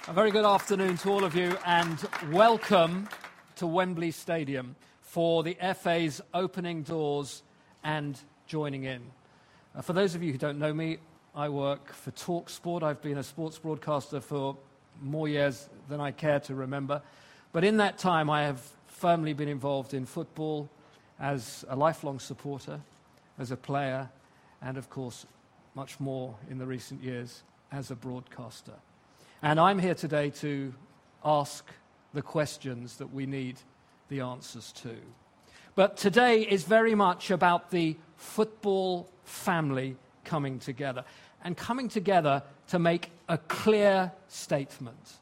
A very good afternoon to all of you and welcome to Wembley Stadium for the FA's opening doors and joining in. For those of you who don't know me, I work for TalkSport. I've been a sports broadcaster for more years than I care to remember. But in that time, I have firmly been involved in football as a lifelong supporter, as a player, and of course, much more in the recent years as a broadcaster. And I'm here today to ask the questions that we need the answers to. But today is very much about the football family coming together, and coming together to make a clear statement.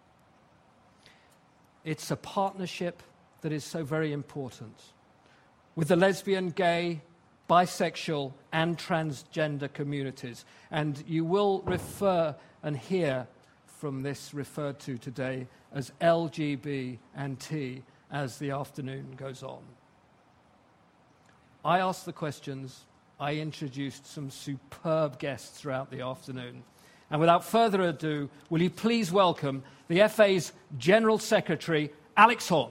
It's a partnership that is so very important with the lesbian, gay, bisexual and transgender communities. And you will refer and hear from this referred to today as LGB and T as the afternoon goes on. I asked the questions, I introduced some superb guests throughout the afternoon. And without further ado, will you please welcome the FA's General Secretary, Alex Horne.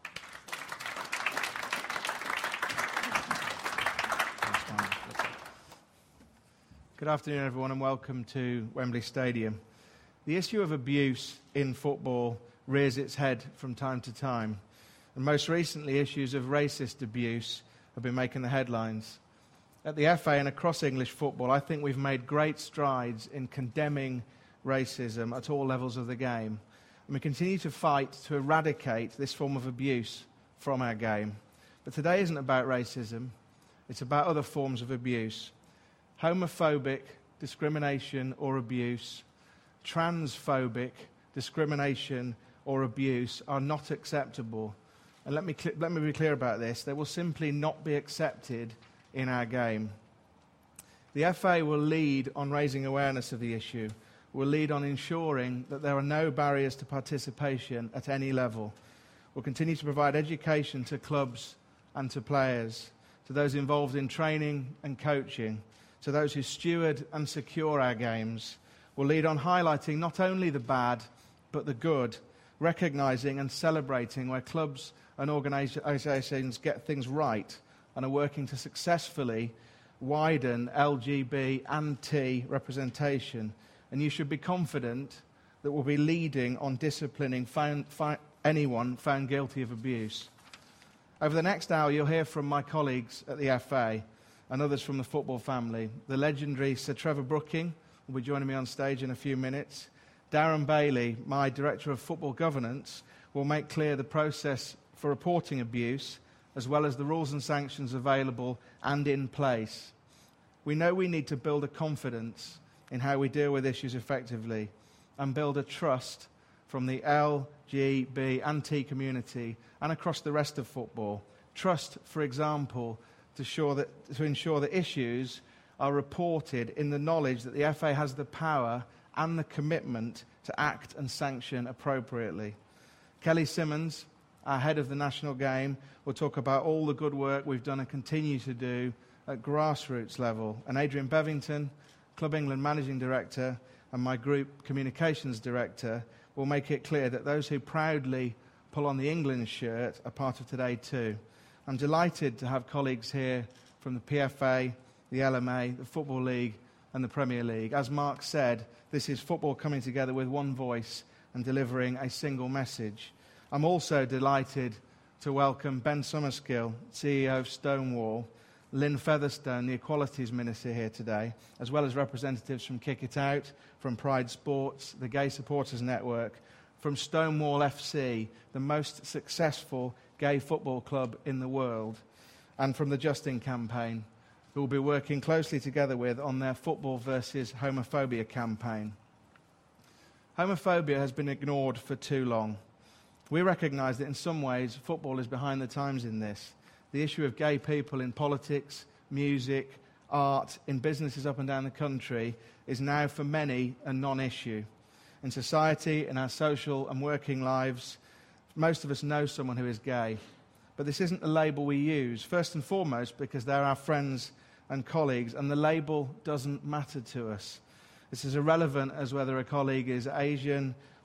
Good afternoon, everyone, and welcome to Wembley Stadium. The issue of abuse in football rears its head from time to time, and most recently issues of racist abuse have been making the headlines. At the FA and across English football, I think we've made great strides in condemning racism at all levels of the game, and we continue to fight to eradicate this form of abuse from our game. But today isn't about racism, it's about other forms of abuse. Homophobic discrimination or abuse, transphobic discrimination or abuse are not acceptable. And let me be clear about this. They will simply not be accepted in our game. The FA will lead on raising awareness of the issue, will lead on ensuring that there are no barriers to participation at any level. We'll continue to provide education to clubs and to players, to those involved in training and coaching, to those who steward and secure our games. Will lead on highlighting not only the bad, but the good, recognising and celebrating where clubs and organisations get things right and are working to successfully widen LGB and T representation. And you should be confident that we'll be leading on disciplining anyone found guilty of abuse. Over the next hour, you'll hear from my colleagues at the FA and others from the football family. The legendary Sir Trevor Brooking will be joining me on stage in a few minutes. Darren Bailey, my Director of Football Governance, will make clear the process for reporting abuse, as well as the rules and sanctions available and in place. We know we need to build a confidence in how we deal with issues effectively and build a trust from the L, G, B and T community and across the rest of football. Trust, for example, to ensure that issues are reported in the knowledge that the FA has the power and the commitment to act and sanction appropriately. Kelly Simmons, our head of the national game, will talk about all the good work we've done and continue to do at grassroots level. And Adrian Bevington, Club England Managing Director, and my Group Communications Director will make it clear that those who proudly pull on the England shirt are part of today too. I'm delighted to have colleagues here from the PFA, the LMA, the Football League and the Premier League. As Mark said, this is football coming together with one voice and delivering a single message. I'm also delighted to welcome Ben Summerskill, CEO of Stonewall, Lynn Featherstone, the Equalities Minister, here today, as well as representatives from Kick It Out, from Pride Sports, the Gay Supporters Network, from Stonewall FC, the most successful gay football club in the world, and from the Justin campaign, who will be working closely together with on their Football versus Homophobia campaign. Homophobia has been ignored for too long. We recognise that in some ways football is behind the times in this. The issue of gay people in politics, music, art, in businesses up and down the country is now for many a non-issue. In society, in our social and working lives, most of us know someone who is gay. But this isn't the label we use, first and foremost because they're our friends and colleagues, and the label doesn't matter to us. It's as irrelevant as whether a colleague is Asian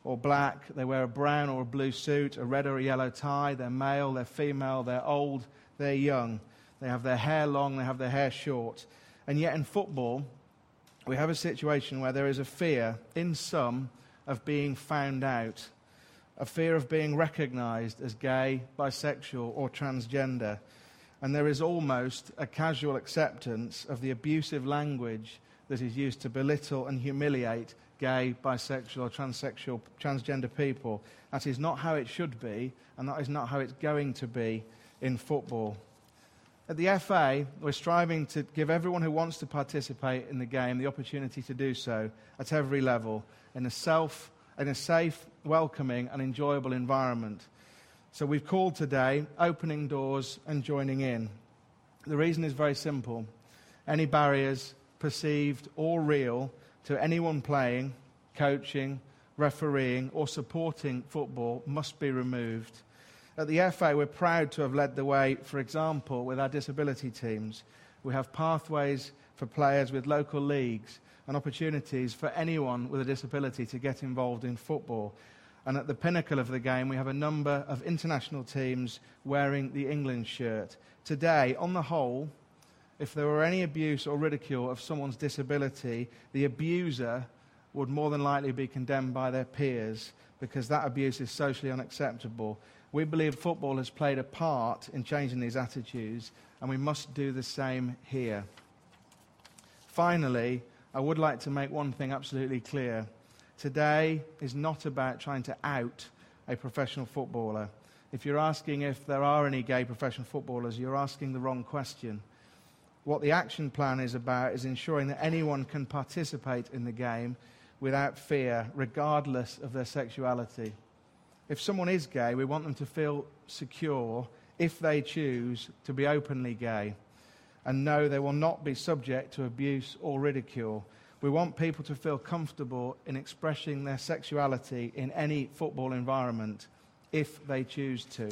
or black, they wear a brown or a blue suit, a red or a yellow tie, they're male, they're female, they're old, they're young. They have their hair long, they have their hair short. And yet in football, we have a situation where there is a fear in some of being found out, a fear of being recognized as gay, bisexual, or transgender. And there is almost a casual acceptance of the abusive language that is used to belittle and humiliate gay, bisexual, or transgender people. That is not how it should be, and that is not how it's going to be in football. At the FA, we're striving to give everyone who wants to participate in the game the opportunity to do so at every level, in a safe, welcoming, and enjoyable environment. So we've called today Opening Doors and Joining In. The reason is very simple. Any barriers, perceived or real, to anyone playing, coaching, refereeing, or supporting football must be removed. At the FA, we're proud to have led the way, for example, with our disability teams. We have pathways for players with local leagues and opportunities for anyone with a disability to get involved in football. And at the pinnacle of the game, we have a number of international teams wearing the England shirt. Today, on the whole, if there were any abuse or ridicule of someone's disability, the abuser would more than likely be condemned by their peers because that abuse is socially unacceptable. We believe football has played a part in changing these attitudes, and we must do the same here. Finally, I would like to make one thing absolutely clear. Today is not about trying to out a professional footballer. If you're asking if there are any gay professional footballers, you're asking the wrong question. What the action plan is about is ensuring that anyone can participate in the game without fear, regardless of their sexuality. If someone is gay, we want them to feel secure if they choose to be openly gay and know they will not be subject to abuse or ridicule. We want people to feel comfortable in expressing their sexuality in any football environment if they choose to.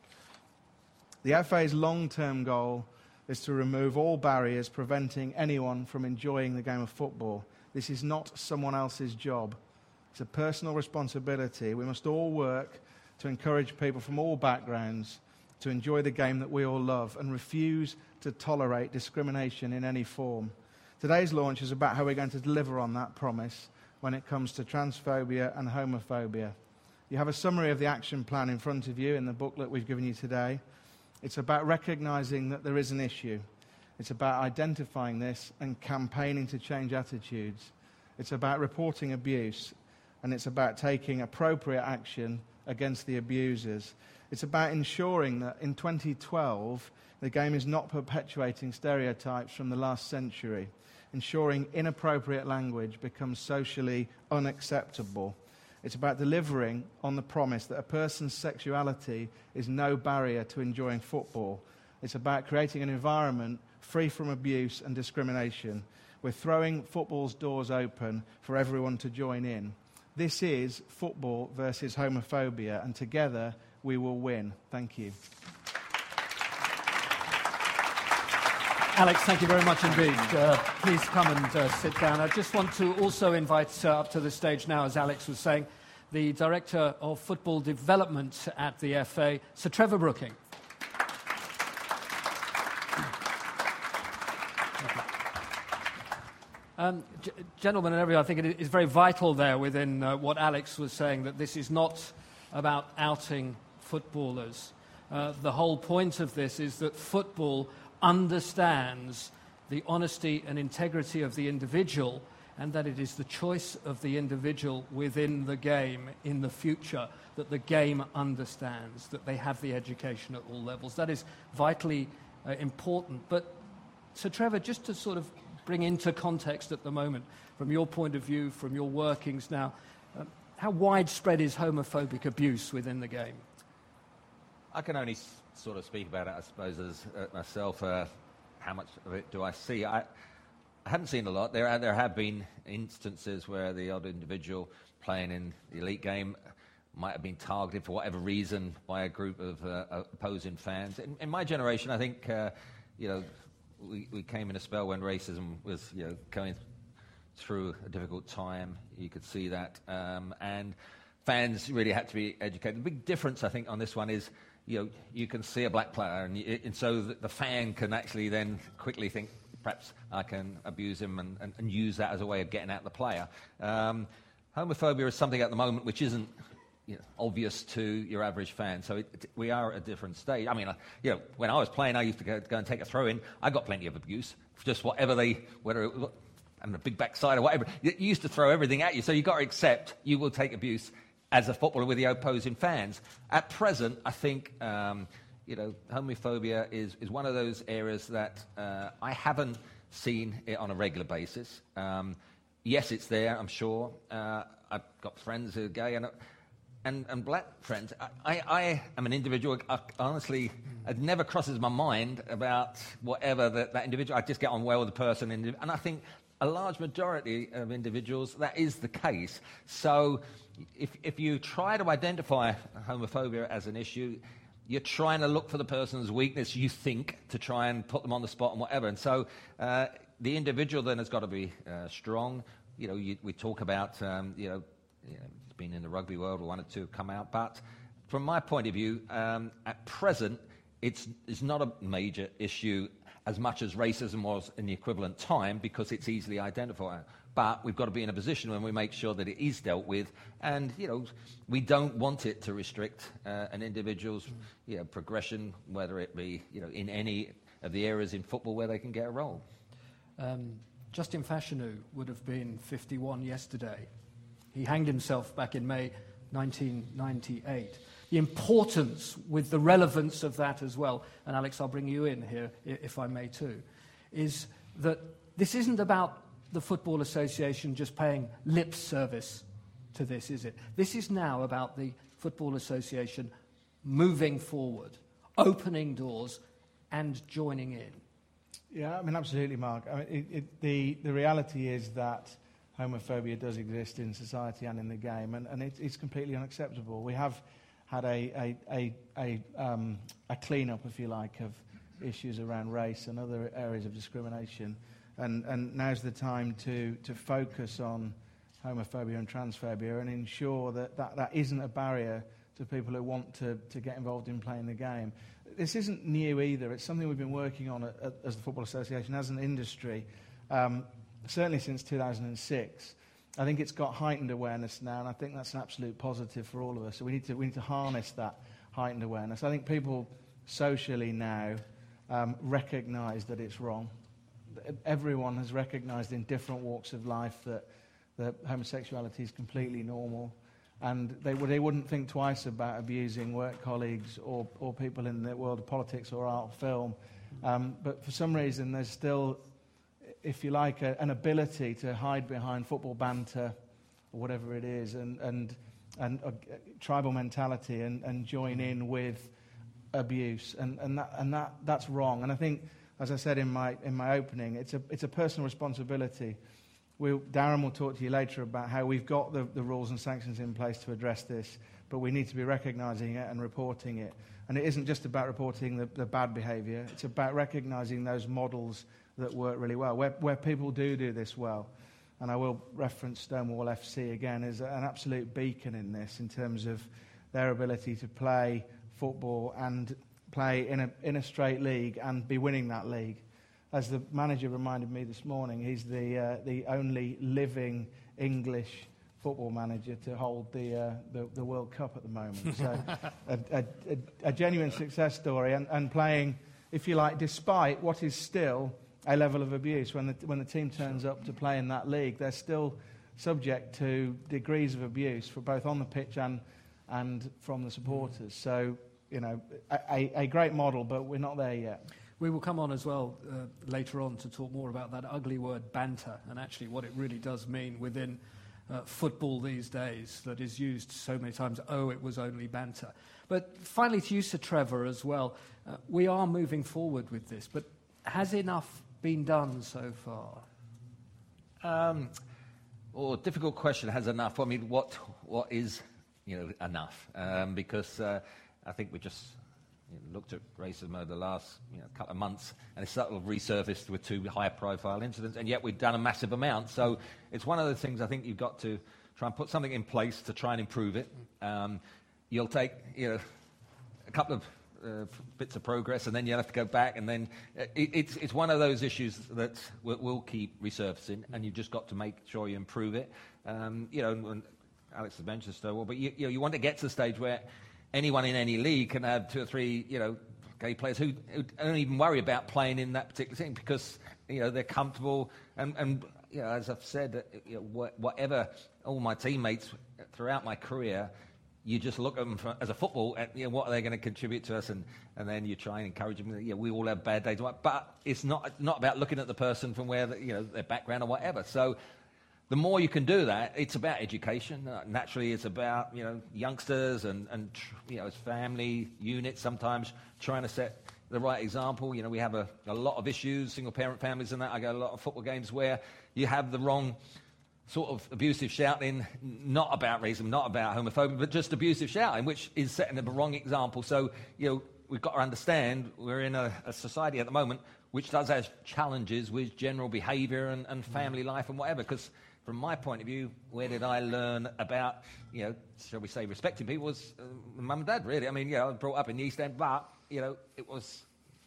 The FA's long-term goal is to remove all barriers preventing anyone from enjoying the game of football. This is not someone else's job. It's a personal responsibility. We must all work to encourage people from all backgrounds to enjoy the game that we all love and refuse to tolerate discrimination in any form. Today's launch is about how we're going to deliver on that promise when it comes to transphobia and homophobia. You have a summary of the action plan in front of you in the booklet we've given you today. It's about recognizing that there is an issue. It's about identifying this and campaigning to change attitudes. It's about reporting abuse, and it's about taking appropriate action against the abusers. It's about ensuring that in 2012, the game is not perpetuating stereotypes from the last century, ensuring inappropriate language becomes socially unacceptable. It's about delivering on the promise that a person's sexuality is no barrier to enjoying football. It's about creating an environment free from abuse and discrimination. We're throwing football's doors open for everyone to join in. This is football versus homophobia, and together we will win. Thank you. Alex, thank you very much indeed. Please come and sit down. I just want to also invite up to the stage now, as Alex was saying, the Director of Football Development at the FA, Sir Trevor Brooking. Gentlemen and everyone, I think it is very vital there within what Alex was saying, that this is not about outing footballers. The whole point of this is that football understands the honesty and integrity of the individual, and that it is the choice of the individual within the game in the future that the game understands, that they have the education at all levels. That is vitally important. But, Sir Trevor, just to sort of bring into context at the moment, from your point of view, from your workings now, how widespread is homophobic abuse within the game? I can only sort of speak about it, I suppose, as myself. How much of it do I see? I haven't seen a lot. There have been instances where the odd individual playing in the elite game might have been targeted for whatever reason by a group of opposing fans. In my generation, I think, we came in a spell when racism was, going through a difficult time. You could see that. And fans really had to be educated. The big difference, I think, on this one is, you can see a black player, and so the fan can actually then quickly think, perhaps I can abuse him and use that as a way of getting at the player. Homophobia is something at the moment which isn't obvious to your average fan. So we are at a different stage. I mean, when I was playing, I used to go and take a throw in. I got plenty of abuse, just whether it was a big backside or whatever. You used to throw everything at you, so you've got to accept you will take abuse as a footballer with the opposing fans. At present, I think homophobia is one of those areas that I haven't seen it on a regular basis. Yes, it's there, I'm sure. I've got friends who are gay and black friends. I am an individual. Honestly, it never crosses my mind about whatever that individual. I just get on well with the person, and I think a large majority of individuals that is the case. So, if you try to identify homophobia as an issue, you're trying to look for the person's weakness, you think, to try and put them on the spot and whatever. And so the individual then has got to be strong. We talk about, it's been in the rugby world, one or two come out. But from my point of view, at present, it's not a major issue as much as racism was in the equivalent time, because it's easily identified. But we've got to be in a position when we make sure that it is dealt with, and we don't want it to restrict an individual's progression, whether it be in any of the areas in football where they can get a role. Justin Fashanu would have been 51 yesterday. He hanged himself back in May 1998. The importance with the relevance of that as well, and Alex, I'll bring you in here if I may too, is that this isn't about the Football Association just paying lip service to this, is it? This is now about the Football Association moving forward, opening doors and joining in. Yeah, I mean, absolutely, Mark. I mean, the reality is that homophobia does exist in society and in the game, and it's completely unacceptable. We have had a clean-up, if you like, of issues around race and other areas of discrimination. And now's the time to focus on homophobia and transphobia and ensure that isn't a barrier to people who want to get involved in playing the game. This isn't new either. It's something we've been working on as the Football Association, as an industry, certainly since 2006. I think it's got heightened awareness now, and I think that's an absolute positive for all of us. So we need to harness that heightened awareness. I think people socially now recognise that it's wrong. Everyone has recognised in different walks of life that homosexuality is completely normal, and they wouldn't think twice about abusing work colleagues or people in the world of politics or art or film. But for some reason, there's still, if you like, an ability to hide behind football banter or whatever it is, and tribal mentality, and join in with abuse, and that's wrong. And I think, as I said in my opening, it's a personal responsibility. Darren will talk to you later about how we've got the rules and sanctions in place to address this, but we need to be recognising it and reporting it. And it isn't just about reporting the bad behaviour, it's about recognising those models that work really well, where people do this well. And I will reference Stonewall FC again as an absolute beacon in this, in terms of their ability to play football and play in a straight league and be winning that league. As the manager reminded me this morning, he's the only living English football manager to hold the World Cup at the moment. So a genuine success story, and playing, if you like, despite what is still a level of abuse. When the team turns up to play in that league, they're still subject to degrees of abuse, for both on the pitch and from the supporters. So, a great model, but we're not there yet. We will come on as well later on to talk more about that ugly word banter, and actually what it really does mean within football these days, that is used so many times. Oh, it was only banter. But finally, to you, Sir Trevor, as well, we are moving forward with this, but has enough been done so far? Difficult question. Has enough? I mean, what is enough? Because I think we just looked at racism over the last couple of months, and it's sort of resurfaced with two high-profile incidents, and yet we've done a massive amount. So it's one of the things I think you've got to try and put something in place to try and improve it. You'll take a couple of bits of progress, and then you'll have to go back, and then it's one of those issues that will keep resurfacing, and you've just got to make sure you improve it. And Alex has mentioned so well, but you want to get to the stage where anyone in any league can have 2 or 3 gay players who don't even worry about playing in that particular team because they're comfortable, and as I've said, whatever all my teammates throughout my career, you just look at them as a football, at what are they going to contribute to us, and then you try and encourage them. We all have bad days, but it's not about looking at the person from where their background or whatever. So the more you can do that, it's about education. Naturally, it's about youngsters and as family units sometimes trying to set the right example. We have a lot of issues, single-parent families and that. I go to a lot of football games where you have the wrong sort of abusive shouting, not about racism, not about homophobia, but just abusive shouting, which is setting the wrong example. So, we've got to understand we're in a society at the moment which does have challenges with general behaviour and family life and whatever. Because from my point of view, where did I learn about, shall we say, respecting people was mum and dad, really. I mean, I was brought up in the East End, but, it was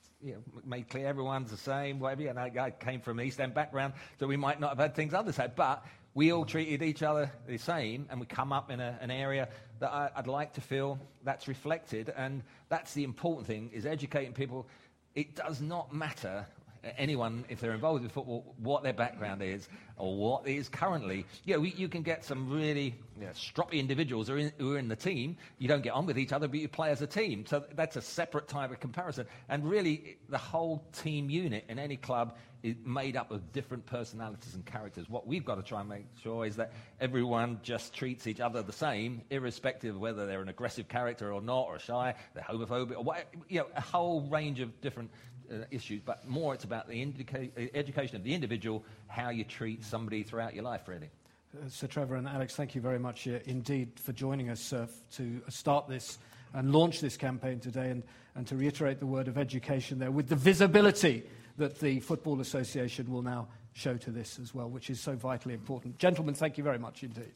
made clear everyone's the same, whatever. And I came from an East End background, so we might not have had things others had, but we all treated each other the same, and we come up in an area that I'd like to feel that's reflected, and that's the important thing, is educating people. It does not matter, anyone, if they're involved with football, what their background is or what it is currently. You can get some really stroppy individuals who are in the team. You don't get on with each other, but you play as a team. So that's a separate type of comparison. And really, the whole team unit in any club is made up of different personalities and characters. What we've got to try and make sure is that everyone just treats each other the same, irrespective of whether they're an aggressive character or not, or shy, they're homophobic, or what, a whole range of different issues. But more, it's about the education of the individual, how you treat somebody throughout your life, really. Sir Trevor and Alex, thank you very much indeed for joining us to start this and launch this campaign today, and to reiterate the word of education there, with the visibility that the Football Association will now show to this as well, which is so vitally important. Gentlemen, thank you very much indeed.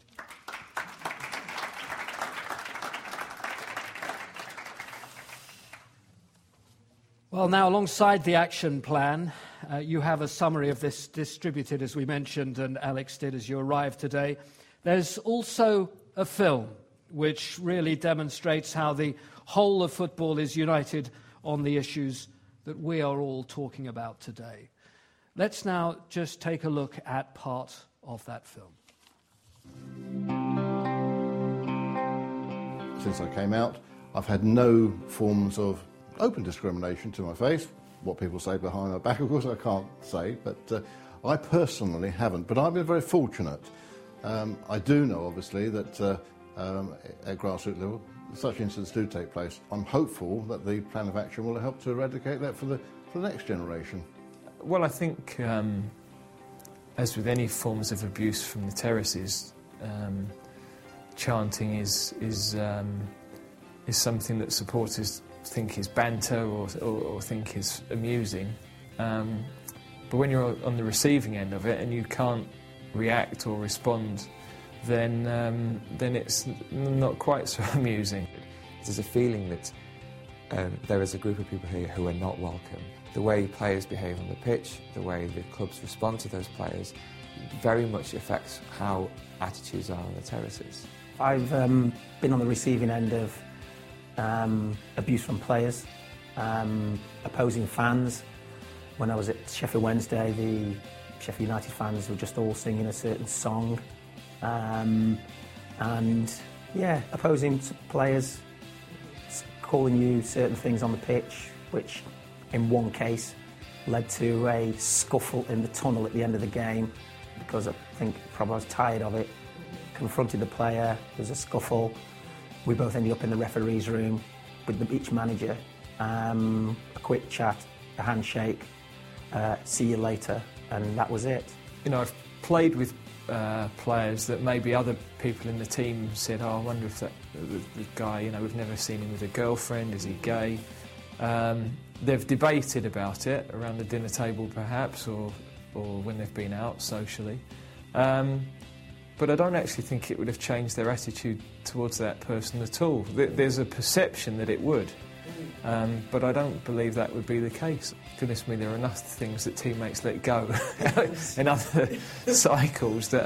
Well, now, alongside the action plan, you have a summary of this distributed, as we mentioned, and Alex did as you arrived today. There's also a film which really demonstrates how the whole of football is united on the issues that we are all talking about today. Let's now just take a look at part of that film. Since I came out, I've had no forms of open discrimination to my face. What people say behind my back, of course, I can't say, but I personally haven't. But I've been very fortunate. I do know, obviously, that at grassroots level, such incidents do take place. I'm hopeful that the plan of action will help to eradicate that for the next generation. Well, I think, as with any forms of abuse from the terraces, chanting is something that supporters think is banter or think is amusing. But when you're on the receiving end of it and you can't react or respond, then it's not quite so amusing. There's a feeling that there is a group of people here who are not welcome. The way players behave on the pitch, the way the clubs respond to those players, very much affects how attitudes are on the terraces. I've been on the receiving end of abuse from players, opposing fans. When I was at Sheffield Wednesday, the Sheffield United fans were just all singing a certain song. Opposing players, calling you certain things on the pitch, which in one case led to a scuffle in the tunnel at the end of the game, because I think probably I was tired of it. Confronted the player, there was a scuffle. We both ended up in the referee's room with each manager. A quick chat, a handshake, see you later, and that was it. I've played with players that maybe other people in the team said, I wonder if the guy, we've never seen him with a girlfriend, is he gay? They've debated about it around the dinner table perhaps, or when they've been out socially. but I don't actually think it would have changed their attitude towards that person at all. There's a perception that it would, but I don't believe that would be the case. Goodness me, there are enough things that teammates let go in other cycles that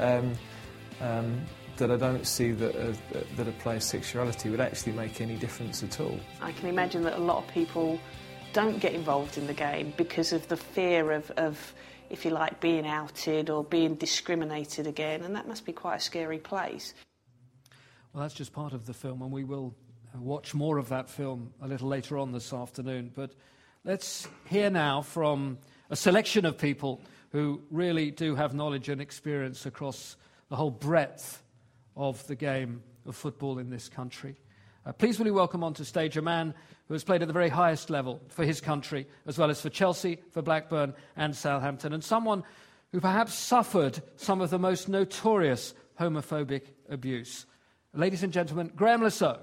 I don't see that a player's sexuality would actually make any difference at all. I can imagine that a lot of people don't get involved in the game because of the fear of, if you like, being outed or being discriminated again, and that must be quite a scary place. Well, that's just part of the film, and we will watch more of that film a little later on this afternoon. But let's hear now from a selection of people who really do have knowledge and experience across the whole breadth of the game of football in this country. Please will you welcome onto stage a man who has played at the very highest level for his country, as well as for Chelsea, for Blackburn and Southampton, and someone who perhaps suffered some of the most notorious homophobic abuse. Ladies and gentlemen, Graeme Le Saux.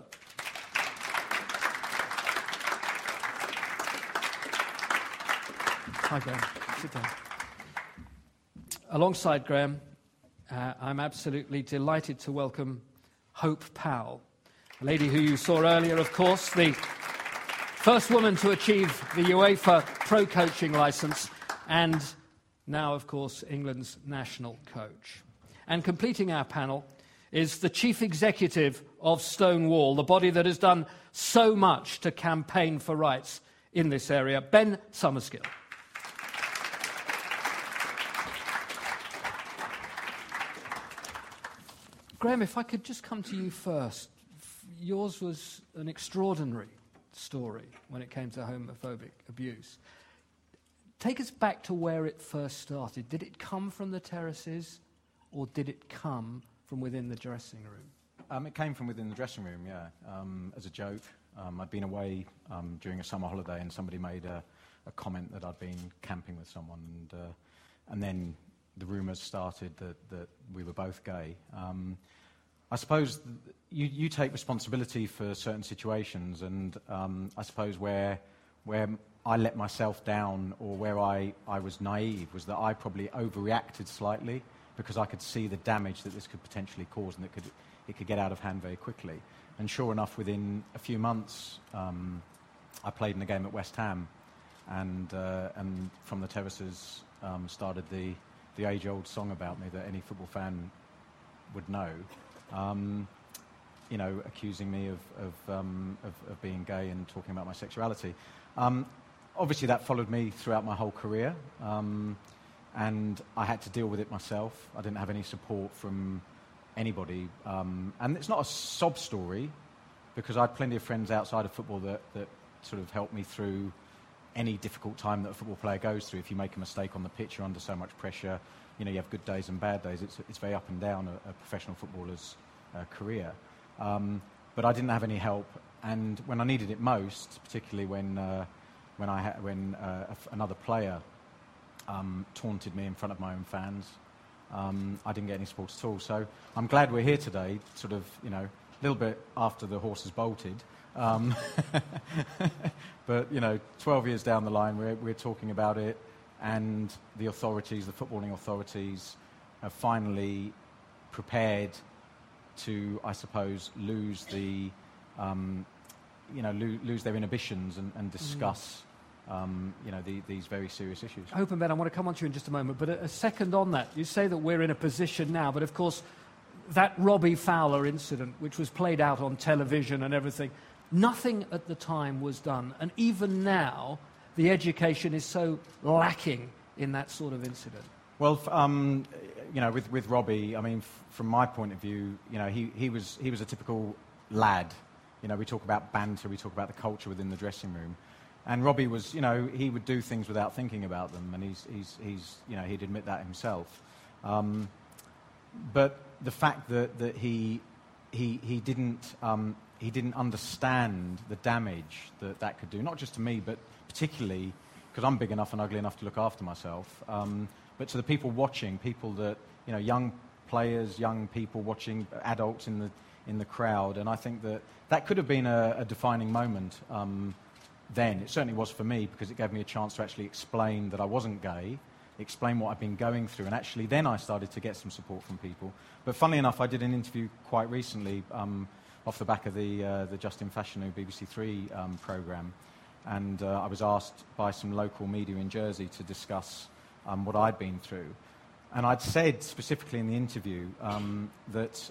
Hi, Graeme. Sit down. Alongside Graeme, I'm absolutely delighted to welcome Hope Powell, a lady who you saw earlier, of course, the first woman to achieve the UEFA Pro Coaching licence, and now, of course, England's national coach. And completing our panel is the chief executive of Stonewall, the body that has done so much to campaign for rights in this area, Ben Summerskill. Graeme, if I could just come to you first. Yours was an extraordinary story when it came to homophobic abuse. Take us back to where it first started. Did it come from the terraces, or did it come from within the dressing room? It came from within the dressing room, yeah. As a joke, I'd been away during a summer holiday, and somebody made a comment that I'd been camping with someone, and then the rumours started that we were both gay. I suppose you take responsibility for certain situations, and I suppose where I let myself down, or where I was naive, was that I probably overreacted slightly, because I could see the damage that this could potentially cause, and it could get out of hand very quickly. And sure enough, within a few months, I played in a game at West Ham, and from the terraces started the age-old song about me that any football fan would know. Accusing me of being gay and talking about my sexuality. Obviously, that followed me throughout my whole career, and I had to deal with it myself. I didn't have any support from anybody, and it's not a sob story, because I had plenty of friends outside of football that sort of helped me through any difficult time that a football player goes through. If you make a mistake on the pitch, you're under so much pressure. You have good days and bad days. It's very up and down, a professional footballer's career. But I didn't have any help, and when I needed it most, particularly when another player taunted me in front of my own fans, I didn't get any support at all. So I'm glad we're here today, sort of, a little bit after the horse has bolted. But 12 years down the line, we're talking about it. And the authorities, the footballing authorities, have finally prepared to, I suppose, lose the, lose their inhibitions and discuss, these very serious issues. Hope and Ben, I want to come on to you in just a moment, but a second on that. You say that we're in a position now, but of course, that Robbie Fowler incident, which was played out on television and everything, nothing at the time was done, and even now, the education is so lacking in that sort of incident. Well, with Robbie, I mean, from my point of view, he was a typical lad. We talk about banter, we talk about the culture within the dressing room, and Robbie was, he would do things without thinking about them, and he'd admit that himself. But the fact that he didn't understand the damage that could do, not just to me, but particularly because I'm big enough and ugly enough to look after myself, but to the people watching, people that, young players, young people watching, adults in the crowd, and I think that could have been a defining moment then. It certainly was for me, because it gave me a chance to actually explain that I wasn't gay, explain what I've been going through, and actually then I started to get some support from people. But funnily enough, I did an interview quite recently off the back of the Justin Fashanu BBC Three programme, and I was asked by some local media in Jersey to discuss what I'd been through. And I'd said specifically in the interview that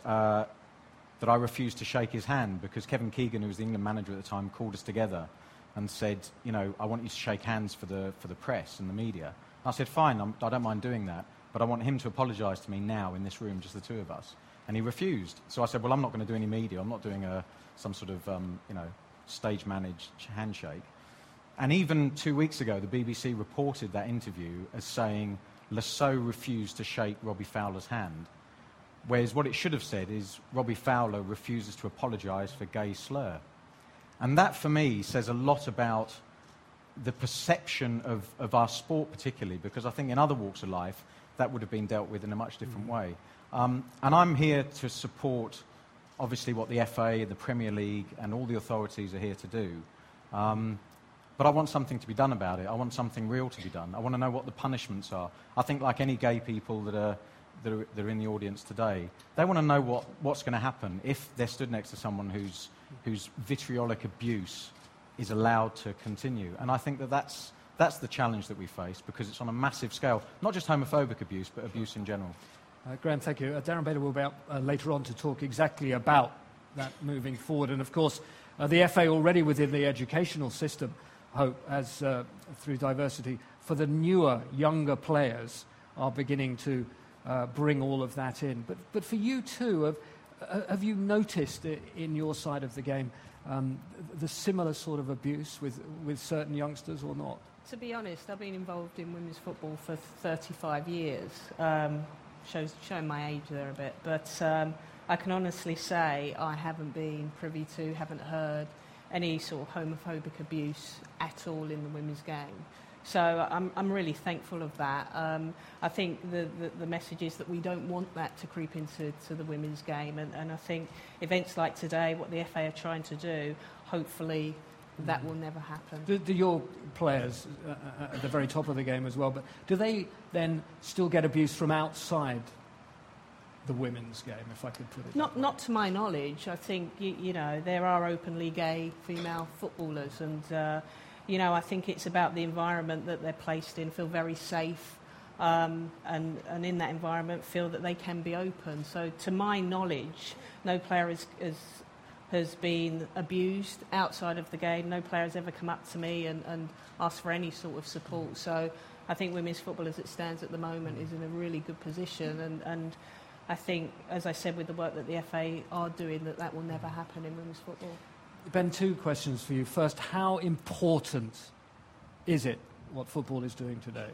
I refused to shake his hand because Kevin Keegan, who was the England manager at the time, called us together and said, you know, I want you to shake hands for the press and the media. I said, fine, I don't mind doing that, but I want him to apologise to me now in this room, just the two of us. And he refused. So I said, well, I'm not going to do any media. I'm not doing some sort of, stage-managed handshake. And even 2 weeks ago, the BBC reported that interview as saying Lasseau refused to shake Robbie Fowler's hand, whereas what it should have said is Robbie Fowler refuses to apologise for gay slur. And that, for me, says a lot about the perception of our sport particularly, because I think in other walks of life, that would have been dealt with in a much different way. And I'm here to support, obviously, what the FA, the Premier League, and all the authorities are here to do. But I want something to be done about it. I want something real to be done. I want to know what the punishments are. I think, like any gay people that are in the audience today, they want to know what's going to happen if they're stood next to someone whose vitriolic abuse is allowed to continue. And I think that's the challenge that we face, because it's on a massive scale, not just homophobic abuse, but abuse in general. Graham, thank you. Darren Bader will be out later on to talk exactly about that moving forward. And, of course, the FA already within the educational system, hope, as through diversity, for the newer, younger players are beginning to bring all of that in. But for you too, have you noticed in your side of the game the similar sort of abuse with certain youngsters or not? To be honest, I've been involved in women's football for 35 years. Showing my age there a bit. But I can honestly say I haven't been privy to, haven't heard any sort of homophobic abuse at all in the women's game. So I'm really thankful of that. I think the message is that we don't want that to creep into the women's game, and I think events like today, what the FA are trying to do, hopefully that will never happen. Do your players at the very top of the game as well, but do they then still get abuse from outside the women's game, if I could put it that way? Not to my knowledge. I think, you know, there are openly gay female footballers, and I think it's about the environment that they're placed in, feel very safe, and in that environment feel that they can be open. So to my knowledge, no player has been abused outside of the game. No player has ever come up to me and asked for any sort of support. So I think women's football as it stands at the moment is in a really good position, and I think, as I said, with the work that the FA are doing, that will never happen in women's football. Ben, two questions for you. First, how important is it what football is doing today?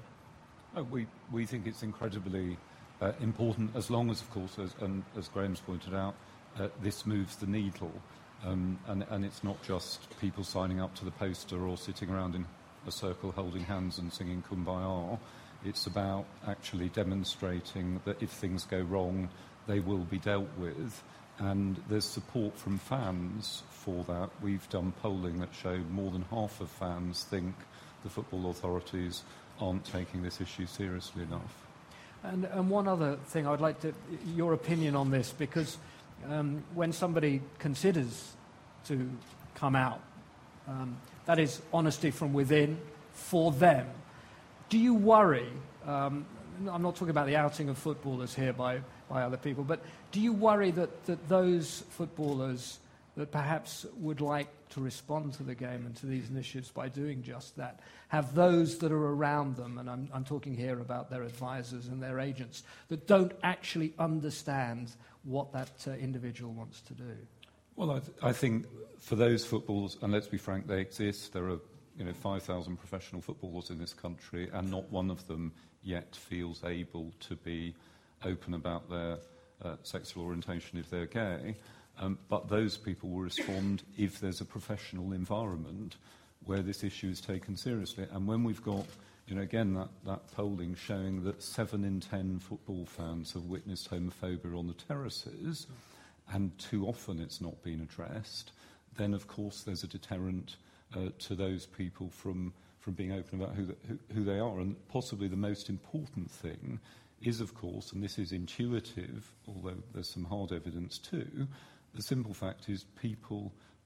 We think it's incredibly important, as long as, of course, as Graham's pointed out, this moves the needle, and it's not just people signing up to the poster or sitting around in a circle holding hands and singing Kumbaya. It's about actually demonstrating that if things go wrong, they will be dealt with. And there's support from fans for that. We've done polling that showed more than half of fans think the football authorities aren't taking this issue seriously enough. And one other thing, I would like your opinion on this, because when somebody considers to come out, that is honesty from within for them. Do you worry, I'm not talking about the outing of footballers here by other people, but do you worry that those footballers that perhaps would like to respond to the game and to these initiatives by doing just that, have those that are around them, and I'm talking here about their advisors and their agents, that don't actually understand what that individual wants to do? Well, I think for those footballers, and let's be frank, they exist. There are 5,000 professional footballers in this country, and not one of them yet feels able to be open about their sexual orientation if they're gay. But those people will respond if there's a professional environment where this issue is taken seriously. And when we've got, again, that polling showing that 7 in 10 football fans have witnessed homophobia on the terraces, and too often it's not been addressed, then of course there's a deterrent to those people from from being open about who they are. And possibly the most important thing is, of course, and this is intuitive, although there's some hard evidence too, the simple fact is people